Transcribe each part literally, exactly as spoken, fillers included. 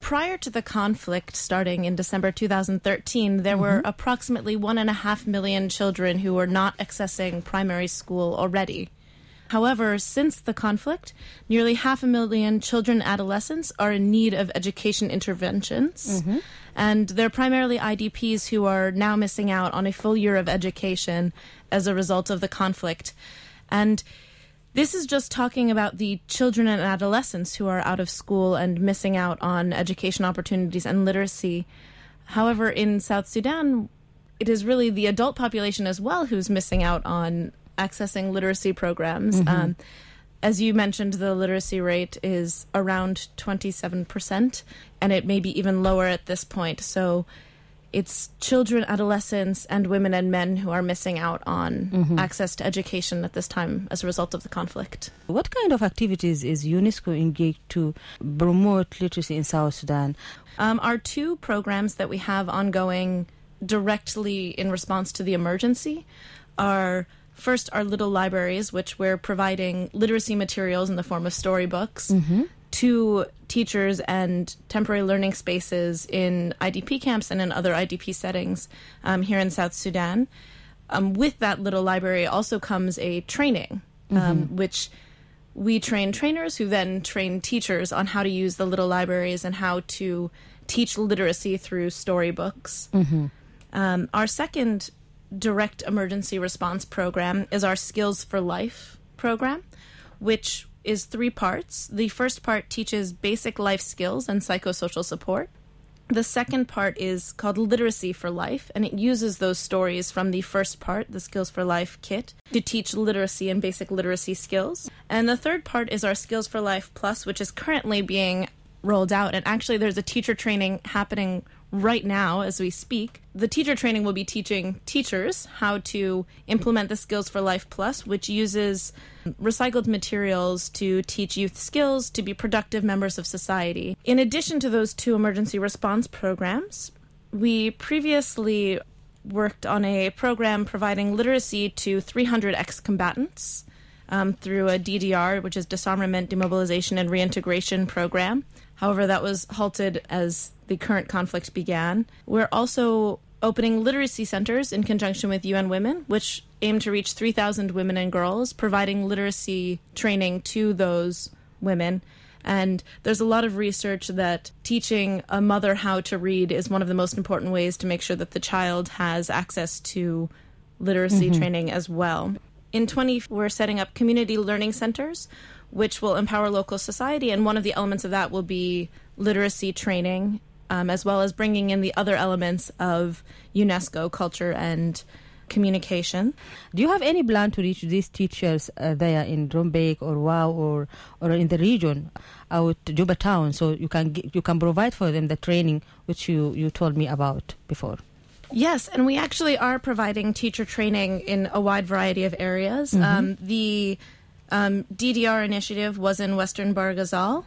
prior to the conflict starting in December two thousand thirteen, there mm-hmm. were approximately one and a half million children who were not accessing primary school already. However, since the conflict, nearly half a million children and adolescents are in need of education interventions. Mm-hmm. And they're primarily I D Ps who are now missing out on a full year of education as a result of the conflict. And this is just talking about the children and adolescents who are out of school and missing out on education opportunities and literacy. However, in South Sudan, it is really the adult population as well who's missing out on accessing literacy programs. Mm-hmm. Um, as you mentioned, the literacy rate is around twenty-seven percent, and it may be even lower at this point. So it's children, adolescents, and women and men who are missing out on mm-hmm. access to education at this time as a result of the conflict. What kind of activities is UNESCO engaged to promote literacy in South Sudan? Um, our two programs that we have ongoing directly in response to the emergency are, first, our little libraries, which we're providing literacy materials in the form of storybooks mm-hmm. to teachers and temporary learning spaces in I D P camps and in other I D P settings um, here in South Sudan. Um, with that little library also comes a training, um, mm-hmm. which we train trainers who then train teachers on how to use the little libraries and how to teach literacy through storybooks. Mm-hmm. Um, our second direct emergency response program is our Skills for Life program, which is three parts. The first part teaches basic life skills and psychosocial support. The second part is called Literacy for Life, and it uses those stories from the first part, the Skills for Life kit, to teach literacy and basic literacy skills. And the third part is our Skills for Life Plus, which is currently being rolled out. And actually, there's a teacher training happening right now as we speak. The teacher training will be teaching teachers how to implement the Skills for Life Plus, which uses recycled materials to teach youth skills to be productive members of society. In addition to those two emergency response programs, we previously worked on a program providing literacy to three hundred ex-combatants um, through a D D R, which is Disarmament, Demobilization, and Reintegration Program. However, that was halted as the current conflict began. We're also opening literacy centers in conjunction with U N Women, which aim to reach three thousand women and girls, providing literacy training to those women. And there's a lot of research that teaching a mother how to read is one of the most important ways to make sure that the child has access to literacy mm-hmm. training as well. In twenty, we're setting up community learning centers, which will empower local society, and one of the elements of that will be literacy training, um, as well as bringing in the other elements of UNESCO, culture and communication. Do you have any plan to reach these teachers uh, there in Rumbek or Wow or or in the region, out Juba town, so you can get, you can provide for them the training which you, you told me about before? Yes, and we actually are providing teacher training in a wide variety of areas. Mm-hmm. Um, the um, D D R initiative was in Western Bahr Ghazal,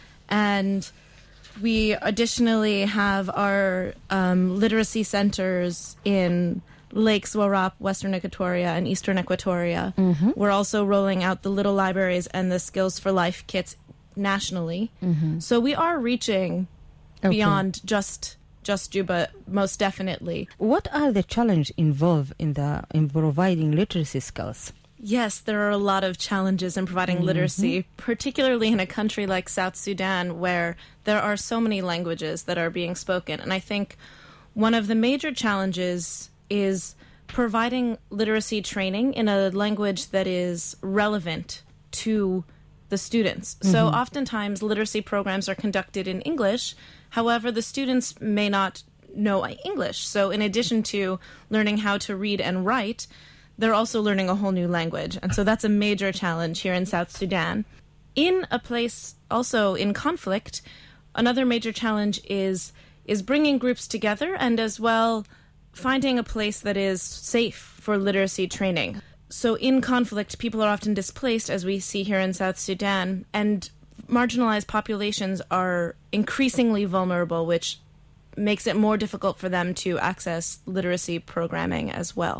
and we additionally have our um, literacy centers in Lakes Warrap, Western Equatoria, and Eastern Equatoria. Mm-hmm. We're also rolling out the little libraries and the Skills for Life kits nationally. Mm-hmm. So we are reaching okay. beyond just just Juba, most definitely. What are the challenges involved in the in providing literacy skills? Yes, there are a lot of challenges in providing mm-hmm. literacy, particularly in a country like South Sudan, where there are so many languages that are being spoken. And I think one of the major challenges is providing literacy training in a language that is relevant to the students. Mm-hmm. So oftentimes literacy programs are conducted in English. However, the students may not know English. So in addition to learning how to read and write, they're also learning a whole new language. And so that's a major challenge here in South Sudan. In a place also in conflict, another major challenge is is bringing groups together and as well finding a place that is safe for literacy training. So in conflict, people are often displaced, as we see here in South Sudan, and marginalized populations are increasingly vulnerable, which makes it more difficult for them to access literacy programming as well.